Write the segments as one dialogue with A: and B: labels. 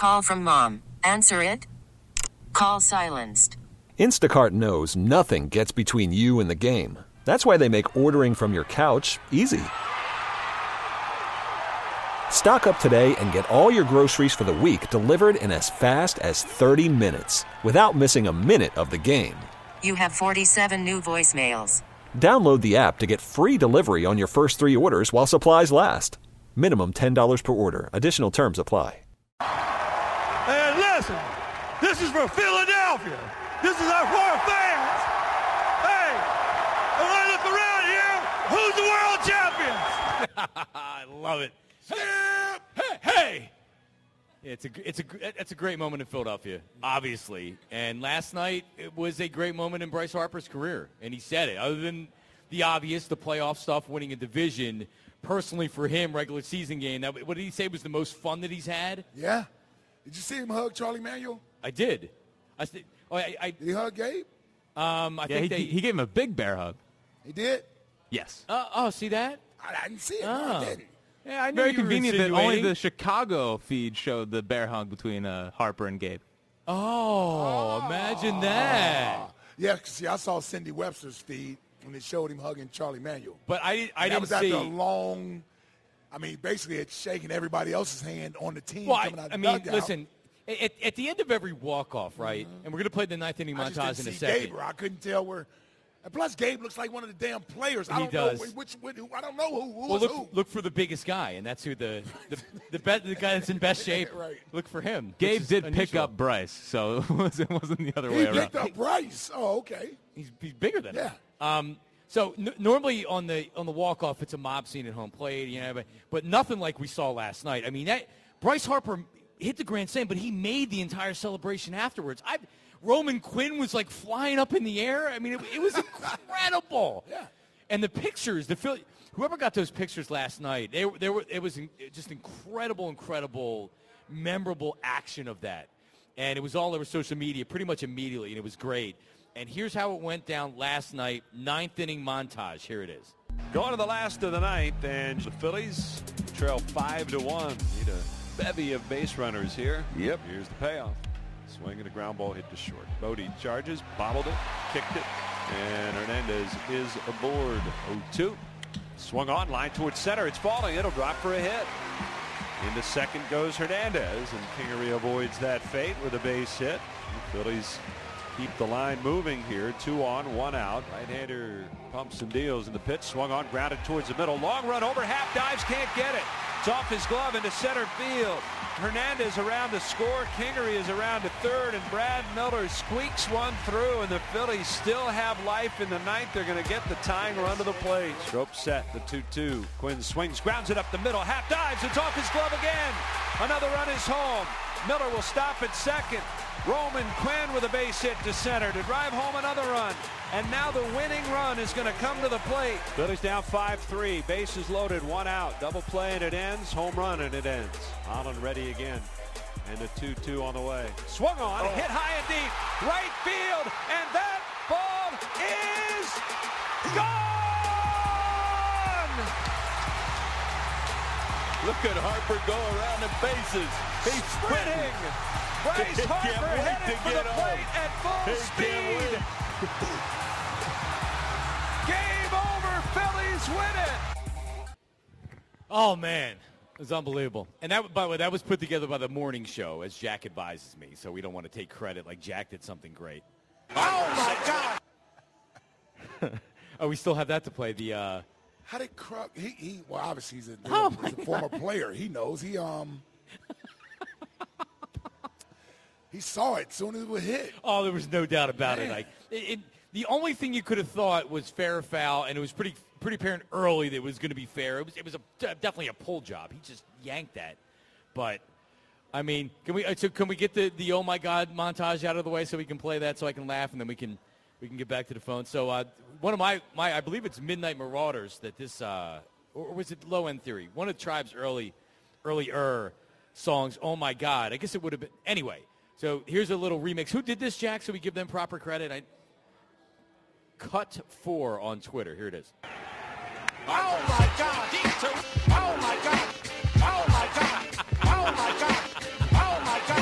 A: Call from mom. Answer it. Call silenced.
B: Instacart knows nothing gets between you and the game. That's why they make ordering from your couch easy. Stock up today and get all your groceries for the week delivered in as fast as 30 minutes without missing a minute of the game.
A: You have 47 new voicemails.
B: Download the app to get free delivery on your first 3 orders while supplies last. Minimum $10 per order. Additional terms apply.
C: And listen, this is for Philadelphia. This is our four fans. Hey, and when I look around here, who's the world champions?
D: I love it. Hey! It's a great moment in Philadelphia, obviously. And last night, it was a great moment in Bryce Harper's career. And he said it. Other than the obvious, the playoff stuff, winning a division, personally for him, regular season game, what did he say was the most fun that he's had?
E: Yeah. Did you see him hug Charlie Manuel?
D: I did.
E: Did he hug Gabe?
D: I think
F: he gave him a big bear hug.
E: He did?
F: Yes.
D: See that?
E: I didn't see it.
D: Oh.
E: No, I didn't.
D: Yeah, I knew
F: Very
D: you were
F: convenient that only
D: insinuating.
F: the Chicago feed showed the bear hug between Harper and Gabe.
D: Oh, imagine that.
E: Yeah, see, I saw Cindy Webster's feed when it showed him hugging Charlie Manuel.
D: But I
E: that
D: didn't
E: was
D: see.
E: after a long, basically it's shaking everybody else's hand on the team
D: Well,
E: coming out the
D: I mean,
E: dugout.
D: listen, at the end of every walk-off, right, and we're going to play the ninth inning
E: I just
D: montage
E: didn't
D: in a
E: see
D: second.
E: Gabe, I couldn't tell where. And plus, Gabe looks like one of the damn players. I
D: He
E: don't know
D: does.
E: I don't know who
D: Well,
E: was who.
D: look for the biggest guy, and that's who the guy that's in best shape.
E: Right.
D: Look for him.
F: Gabe
D: which is
F: did pick
D: unusual.
F: up Bryce, so it wasn't the other way
E: He
F: around.
E: picked up Bryce. Oh, okay.
D: He's bigger than him.
E: Yeah.
D: So normally on the walk-off, it's a mob scene at home plate, but nothing like we saw last night. I mean, Bryce Harper hit the grand slam, but he made the entire celebration afterwards. Roman Quinn was like flying up in the air. I mean, it was incredible.
E: Yeah.
D: And the pictures, whoever got those pictures last night, it was just incredible, memorable action of that. And it was all over social media pretty much immediately, and it was great. And here's how it went down last night, ninth inning montage. Here it is.
G: Going to the last of the ninth, and the Phillies trail 5-1. Need a bevy of base runners here. Yep. Here's the payoff. Swing and a ground ball hit to short. Bodie charges, bobbled it, kicked it, and Hernandez is aboard. 0-2. Swung on, line towards center. It's falling. It'll drop for a hit. Into second goes Hernandez, and Kingery avoids that fate with a base hit. The Phillies keep the line moving here. 2 on, 1 out. Right-hander pumps and deals in the pitch. Swung on, grounded towards the middle. Long run over, half dives, can't get it. It's off his glove into center field. Hernandez around to score. Kingery is around to third, and Brad Miller squeaks one through, and the Phillies still have life in the ninth. They're going to get the tying run to the plate. Strope set, the 2-2. Quinn swings, grounds it up the middle. Half dives, it's off his glove again. Another run is home. Miller will stop at second. Roman Quinn with a base hit to center to drive home another run. And now the winning run is going to come to the plate. Phillies down 5-3. Bases loaded, 1 out. Double play and it ends. Home run and it ends. Holland ready again. And the 2-2 on the way. Swung on, hit high and deep. Right field. And that ball is gone!
H: Look at Harper go around the bases. He's
G: Sprinting. Bryce Harper headed for the plate at full speed. Game over. Phillies win it.
D: Oh, man. It was unbelievable. And that, by the way, that was put together by the morning show, as Jack advises me, so we don't want to take credit like Jack did something great.
E: Oh, my God.
D: Oh, we still have that to play. The
E: How did Krug? Well, obviously he's a former player. He knows. He saw it as soon as it was hit.
D: Oh, there was no doubt about it. The only thing you could have thought was fair or foul, and it was pretty apparent early that it was going to be fair. It was definitely a pull job. He just yanked that. But I mean, can we get the oh my God montage out of the way so we can play that so I can laugh and then we can get back to the phone. So one of my I believe it's Midnight Marauders that this or was it Low End Theory? One of the Tribe's earlier songs. Oh my God, I guess it would have been anyway. So here's a little remix. Who did this, Jack? So we give them proper credit. Cut 4 on Twitter. Here it is.
C: Oh, my God. Oh, my God. Oh, my God. Oh, my God. Oh, my God.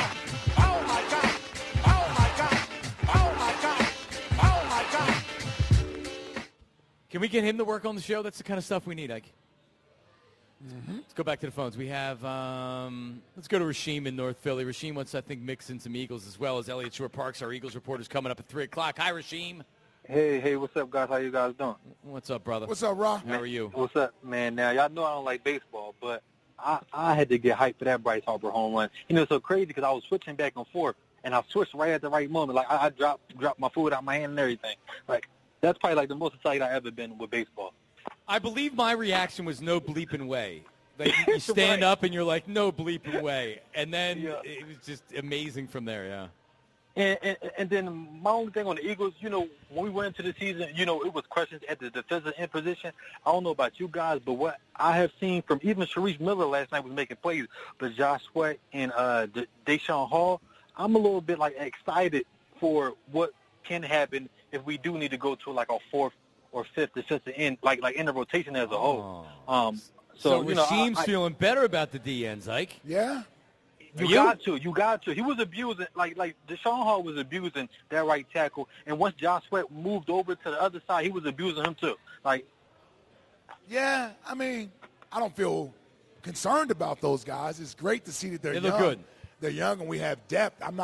D: Can we get him to work on the show? That's the kind of stuff we need, Ike. Let's go back to the phones. We have, let's go to Rasheem in North Philly. Rasheem wants, I think, mix in some Eagles as well as Elliott Shore Parks. Our Eagles reporter's coming up at 3 o'clock. Hi, Rasheem.
I: Hey, what's up, guys? How you guys doing?
D: What's up, brother?
E: What's up, Rob?
D: How are you?
I: What's up, man? Now, y'all know I don't like baseball, but I had to get hyped for that Bryce Harper home run. You know, it's so crazy because I was switching back and forth, and I switched right at the right moment. Like, I dropped my food out my hand and everything. Like, that's probably, like, the most excited I've ever been with baseball.
D: I believe my reaction was no bleeping way. Like, you stand up and you're like, no bleeping way. And then it was just amazing from there, yeah.
I: And then my only thing on the Eagles, you know, when we went into the season, you know, it was questions at the defensive end position. I don't know about you guys, but what I have seen from even Sharice Miller last night was making plays, but Josh Sweat and Deshaun Hall, I'm a little bit, like, excited for what can happen if we do need to go to, like, a fourth or fifth defensive end, like in the rotation as a whole.
D: So
I: you know,
D: Rasheem's feeling better about the DNs, Ike.
E: Yeah.
I: You got to. He was abusing, like Deshaun Hall was abusing that right tackle, and once Josh Sweat moved over to the other side, he was abusing him too. Like,
E: yeah, I mean, I don't feel concerned about those guys. It's great to see that they're young.
D: They look good.
E: They're young and we have depth. I don't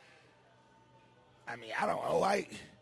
E: know.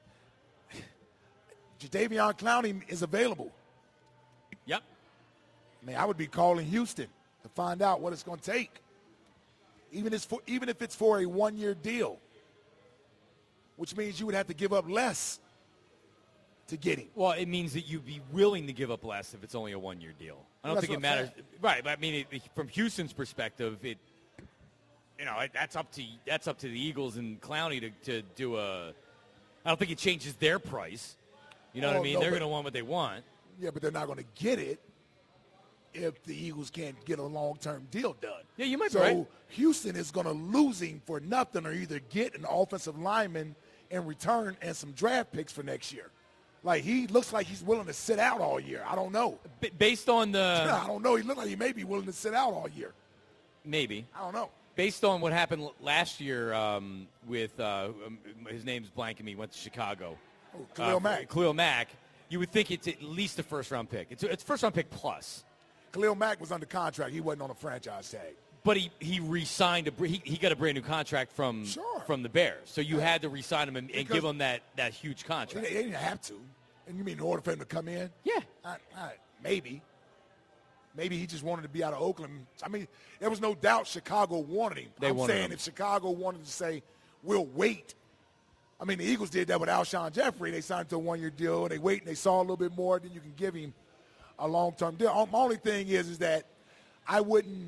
E: Jadeveon Clowney is available.
D: Yep.
E: I mean, I would be calling Houston to find out what it's going to take. Even if it's for a one-year deal, which means you would have to give up less to get him.
D: Well, it means that you'd be willing to give up less if it's only a one-year deal. I don't think it matters. Right, but I mean, from Houston's perspective, that's up to the Eagles and Clowney to do a. I don't think it changes their price. You know what I mean? They're going to want what they want.
E: Yeah, but they're not going to get it if the Eagles can't get a long-term deal done.
D: Yeah, you might be right.
E: So Houston is going to lose him for nothing or either get an offensive lineman in return and some draft picks for next year. Like, he looks like he's willing to sit out all year. I don't know.
D: Based on the –
E: I don't know. He looks like he may be willing to sit out all year.
D: Maybe.
E: I don't know.
D: Based on what happened last year with his name's blanking me, went to Chicago.
E: Oh, Khalil Mack.
D: Khalil Mack. You would think it's at least a first-round pick. It's first-round pick plus.
E: Khalil Mack was under contract. He wasn't on a franchise tag.
D: But he re-signed he got a brand new contract from the Bears. So you had to re-sign him and give him that huge contract.
E: They didn't have to. And you mean in order for him to come in?
D: Yeah.
E: Maybe. Maybe he just wanted to be out of Oakland. I mean, there was no doubt Chicago wanted him. I'm saying if Chicago wanted to say, we'll wait. I mean, the Eagles did that with Alshon Jeffrey. They signed to a one-year deal, and they wait, and they saw a little bit more, then you can give him a long-term deal. My only thing is that I wouldn't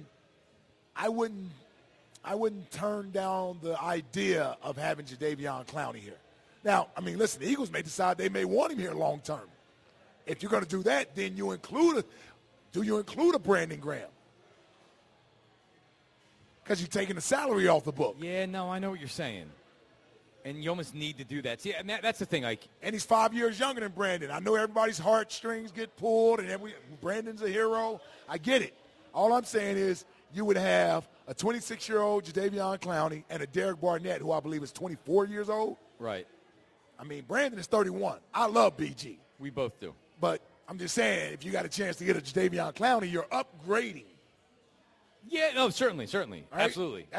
E: turn down the idea of having Jadeveon Clowney here. Now, I mean, listen, the Eagles may decide they may want him here long-term. If you're going to do that, then do you include a Brandon Graham? Because you're taking the salary off the book.
D: Yeah, no, I know what you're saying. And you almost need to do that. See, and that's the thing.
E: And he's 5 years younger than Brandon. I know everybody's heartstrings get pulled, and Brandon's a hero. I get it. All I'm saying is you would have a 26-year-old Jadeveon Clowney and a Derek Barnett, who I believe is 24 years old.
D: Right.
E: I mean, Brandon is 31. I love BG.
D: We both do.
E: But I'm just saying, if you got a chance to get a Jadeveon Clowney, you're upgrading.
D: Yeah, no, certainly.
E: Right?
D: Absolutely.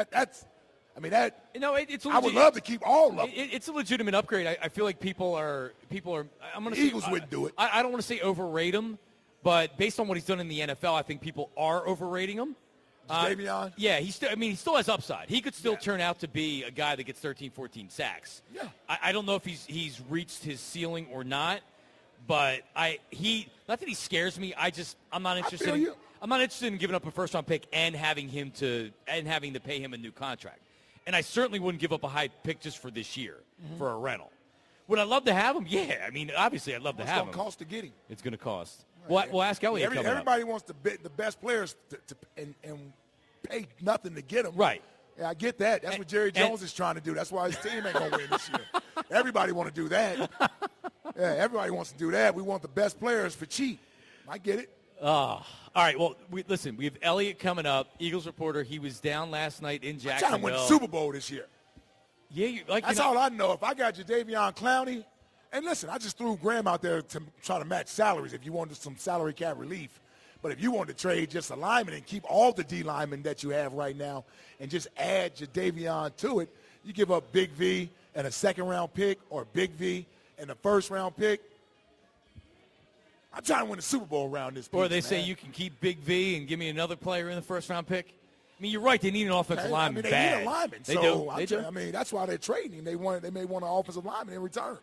E: It's I would love to keep all of them.
D: It's a legitimate upgrade. I feel like people are. I'm going to say
E: Eagles wouldn't do it.
D: I don't want to say overrate him, but based on what he's done in the NFL, I think people are overrating him.
E: Jadeveon?
D: Yeah, he still has upside. He could still turn out to be a guy that gets 13, 14 sacks.
E: Yeah.
D: I don't know if he's reached his ceiling or not, but not that he scares me. I'm not interested. I'm not interested in giving up a first-round pick and having to pay him a new contract. And I certainly wouldn't give up a high pick just for this year for a rental. Would I love to have him? Yeah. I mean, obviously, I'd love to have him.
E: It's going to cost to get him.
D: It's going to cost. We'll ask Elliott coming
E: Everybody
D: up.
E: wants the best players and pay nothing to get them.
D: Right.
E: Yeah, I get that. That's what Jerry Jones is trying to do. That's why his team ain't going to win this year. Everybody want to do that. Yeah, everybody wants to do that. We want the best players for cheap. I get it.
D: All right. Well, we have Elliott coming up, Eagles reporter. He was down last night in Jacksonville.
E: I'm trying to win the Super Bowl this year.
D: Yeah,
E: that's all I know. If I got Jadeveon Clowney, And listen, I just threw Graham out there to try to match salaries if you wanted some salary cap relief. But if you wanted to trade just a lineman and keep all the D linemen that you have right now and just add Jadeveon to it, you give up Big V and a second-round pick or Big V and a first-round pick. I'm trying to win the Super Bowl around this piece,
D: Or they say you can keep Big V and give me another player in the first-round pick. I mean, you're right. They need an offensive lineman
E: they
D: bad.
E: need a lineman.
D: They do.
E: I mean, that's why they're trading. They may want an offensive lineman in return.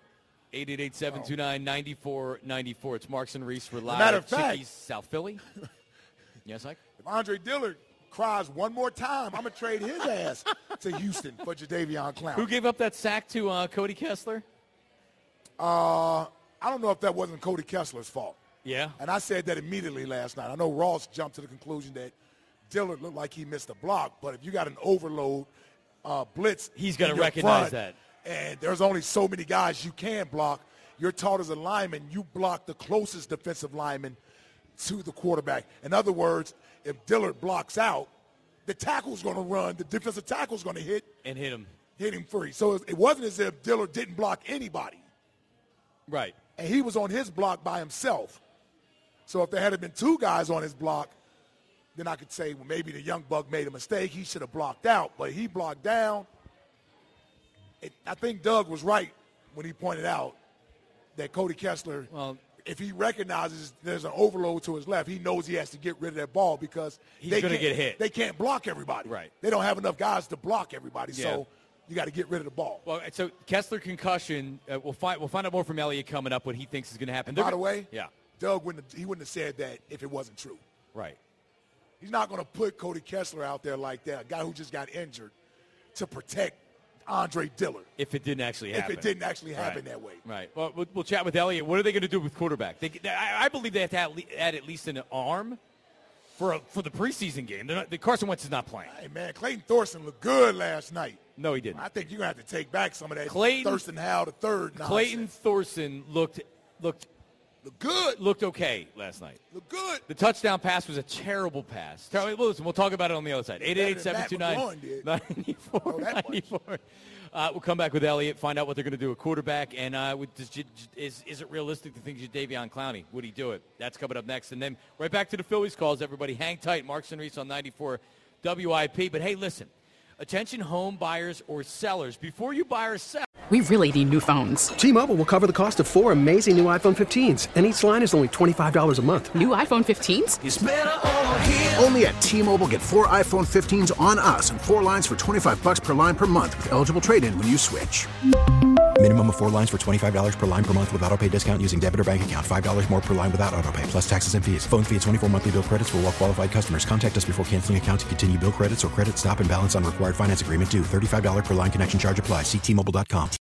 D: 888-729-9494. It's Marks and Reese for live.
E: Matter of fact,
D: Chickies, South Philly. Yes, Ike?
E: If Andre Dillard cries one more time, I'm going to trade his ass to Houston for Jadeveon Clowney.
D: Who gave up that sack to Cody Kessler?
E: I don't know if that wasn't Cody Kessler's fault.
D: Yeah.
E: And I said that immediately last night. I know Ross jumped to the conclusion that Dillard looked like he missed a block, but if you got an overload blitz,
D: he's got to recognize that.
E: And there's only so many guys you can block. You're taught as a lineman, you block the closest defensive lineman to the quarterback. In other words, if Dillard blocks out, the tackle's going to run, the defensive tackle's going to hit him free. So it wasn't as if Dillard didn't block anybody.
D: Right.
E: And he was on his block by himself. So if there had been two guys on his block, then I could say, well, maybe the young buck made a mistake. He should have blocked out, but he blocked down. I think Doug was right when he pointed out that Cody Kessler, if he recognizes there's an overload to his left, he knows he has to get rid of that ball because
D: he's going to get hit.
E: They can't block everybody.
D: Right.
E: They don't have enough guys to block everybody,
D: Yeah.
E: so you got to get rid of the ball.
D: Well, so Kessler concussion, we'll find out more from Elliott coming up what he thinks is going to happen.
E: By the way,
D: yeah,
E: Doug wouldn't have said that if it wasn't true.
D: Right.
E: He's not going to put Cody Kessler out there like that, a guy who just got injured, to protect Andre Dillard.
D: If it didn't actually happen.
E: If it didn't actually happen that way.
D: Right. Well, we'll chat with Elliott. What are they going to do with quarterback? I believe they have to add at least an arm for the preseason game. Carson Wentz is not playing.
E: Hey, man, Clayton Thorson looked good last night.
D: No, he didn't.
E: I think you're going to have to take back some of that
D: Thurston
E: Howell III nonsense.
D: Clayton Thorson looked
E: good.
D: Looked okay last night.
E: Looked good.
D: The touchdown pass was a terrible pass. Listen, we'll talk about it on the other side. 888-729-9494. We'll come back with Elliott, find out what they're going to do at quarterback, and is it realistic to think Jadeveon Clowney? Would he do it? That's coming up next. And then right back to the Phillies calls. Everybody hang tight. Marks and Reese on 94 WIP. But, hey, listen, attention home buyers or sellers. Before you buy or sell,
J: we really need new phones.
K: T-Mobile will cover the cost of 4 amazing new iPhone 15s, and each line is only $25 a month.
J: New iPhone 15s?
L: It's better over here. Only at T-Mobile, get 4 iPhone 15s on us and 4 lines for $25 per line per month with eligible trade-in when you switch.
M: Minimum of 4 lines for $25 per line per month with autopay discount using debit or bank account. $5 more per line without autopay, plus taxes and fees. Phone fee at 24 monthly bill credits for well-qualified customers. Contact us before canceling account to continue bill credits or credit stop and balance on required finance agreement due. $35 per line connection charge applies. See T-Mobile.com.